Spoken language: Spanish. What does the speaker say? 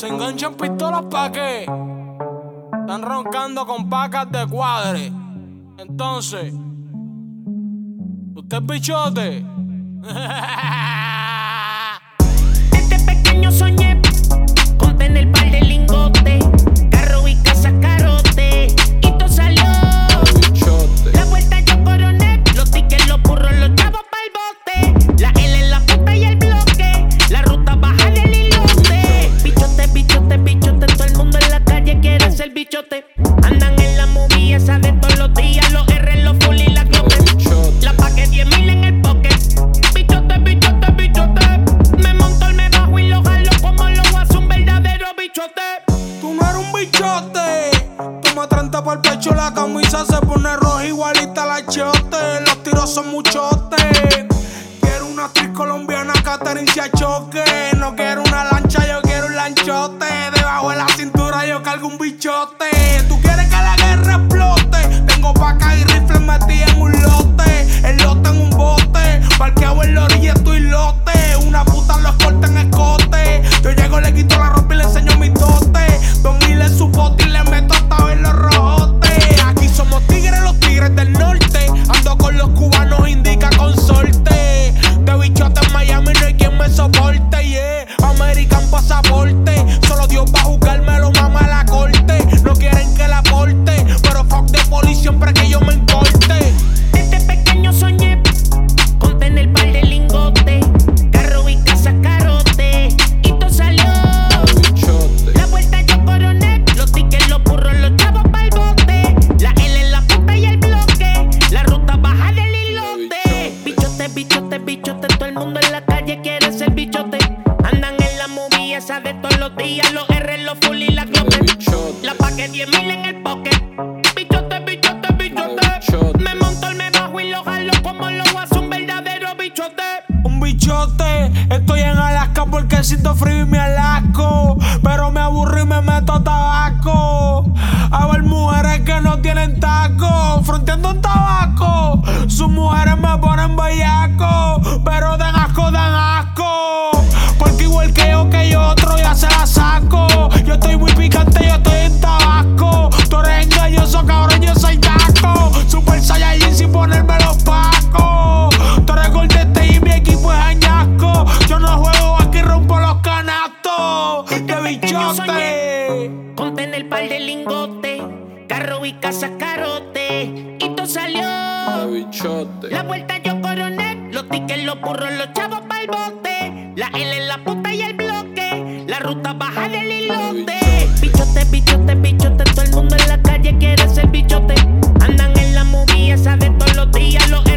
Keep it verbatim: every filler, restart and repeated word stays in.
Se enganchan pistolas pa' qué. Están roncando con pacas de cuadre. Entonces, ¿usted es bichote? Desde pequeño soñé con tener par de lingotes, carro y casa carote, y todo salió. La vuelta yo coroné, los tickets, los burros, los chavos pa'l bote, la L en la puta y el bloque, la ruta baja del hilote. Bichote, bichote, bichote, todo el mundo en la calle quiere ser bichote. Andan en la movie esa de todos los días, los R, los full y la globe. La paqué diez mil en el pocket. Bichote, bichote, bichote. Me monto, me bajo y lo jalo como lo hace un verdadero bichote. Tú no eres un bichote. Toma treinta por el pecho, la camisa se pone roja igualita a la chote. Los tiros son muchotes. Quiero una actriz colombiana, Catherine se choque. No quiero una lancha, yo quiero un lanchote. Debajo de la cintura yo cargo un bichote. Tú quieres que la guerra explote. Tengo paca y rifles metidos en un lote. El lote en un bote. Parqueado en la orilla estoy lote. Una puta los corta en escote. Yo llego, le quito la ropa y le enseño mi dote. Dos mil en su bote y le meto hasta ver los rojotes. Aquí somos tigres, los tigres del norte. Ando con los cubanos, indica consorte. De bichote en Miami no hay quien me soporte, yeah. American pasaporte. Solo Dios va a juzgarme, lo mama a la corte. No quieren que la aporte, pero fuck de poli siempre que yo me encorte. Desde pequeño soñé con tener par de lingotes, carro y casa carote, y todo salió. La vuelta yo coroné, los tickets, los burros, los chavos pa'l bote, la L en la puta y el bloque, la ruta baja del hilote. Bichote, bichote, bichote, todo el mundo en la calle quiere ser bichote. Andan en la movie esa de todos los días, los R, los full y la globe. La paqué diez mil en el pocket. Bichote, bichote, bichote. Me monto, me bajo y lo jalo como lo hace un verdadero bichote. Un bichote, estoy en Alaska porque siento frío y me alasco. Pero me aburro y me meto tabaco. A ver mujeres que no tienen taco, fronteando un tabaco. Sus mujeres me ponen bellaco, pero den asco, dan asco. Porque igual que yo, que yo otro ya se la saco. Yo estoy muy picante, yo estoy en tabasco. Tú eres engañoso, cabrón, yo soy taco. Super Saiyajin sin ponerme los pacos. Tú eres gordete y mi equipo es añasco. Yo no juego aquí, rompo los canastos. ¡Qué bichote! Con tener par de lingotes, carro y casa carote, y todo salió. La vuelta yo coroné, los tickets, los burros, los chavos pa'l bote, la L en la puta y el bloque, la ruta baja del hilote. Bichote, bichote, bichote, todo el mundo en la calle quiere ser bichote. Andan en la movie esa de todos los días, los